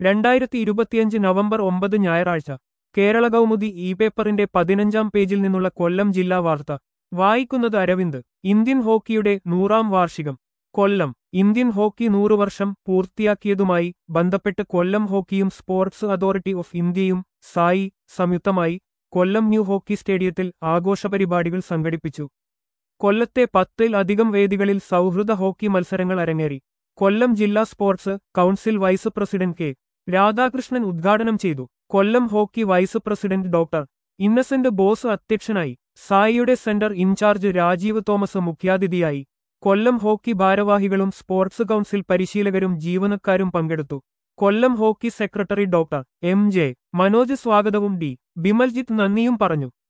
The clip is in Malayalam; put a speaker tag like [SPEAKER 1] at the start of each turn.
[SPEAKER 1] 2025 നവംബർ 9 ഞായറാഴ്ച കേരള കൗമുദി ഇ പേപ്പറിന്റെ 15-ാം പേജിൽ നിന്നുള്ള കൊല്ലം ജില്ലാ വാർത്ത വായിക്കുന്നത് അരവിന്ദ്. ഇന്ത്യൻ ഹോക്കിയുടെ 100-ാം വാർഷികം. കൊല്ലം. ഇന്ത്യൻ ഹോക്കി 100 വർഷം പൂർത്തിയാക്കിയതുമായി ബന്ധപ്പെട്ട് കൊല്ലം ഹോക്കിയും സ്പോർട്സ് അതോറിറ്റി ഓഫ് ഇന്ത്യയും സായി സംയുക്തമായി കൊല്ലം ന്യൂ ഹോക്കി സ്റ്റേഡിയത്തിൽ ആഘോഷപരിപാടികൾ സംഘടിപ്പിച്ചു. കൊല്ലത്തെ 10-ൽ-അധികം വേദികളിൽ സൗഹൃദ ഹോക്കി മത്സരങ്ങൾ അരങ്ങേറി. കൊല്ലം ജില്ലാ sports council vice president K. Radhakrishnan ഉദ്ഘാടനം ചെയ്തു. Kollam hockey vice president doctor Innocent Bose അധ്യക്ഷനായി. സായിയുടെ സെന്റർ ഇൻചാർജ് രാജീവ് തോമസ് മുഖ്യാതിഥിയായി. കൊല്ലം ഹോക്കി ഭാരവാഹികളും സ്പോർട്സ് കൗൺസിൽ പരിശീലകരും ജീവനക്കാരും പങ്കെടുത്തു. Kollam hockey secretary doctor M. J. Manoj സ്വാഗതവും ഡി. ബിമൽജിത്ത് നന്ദിയും പറഞ്ഞു.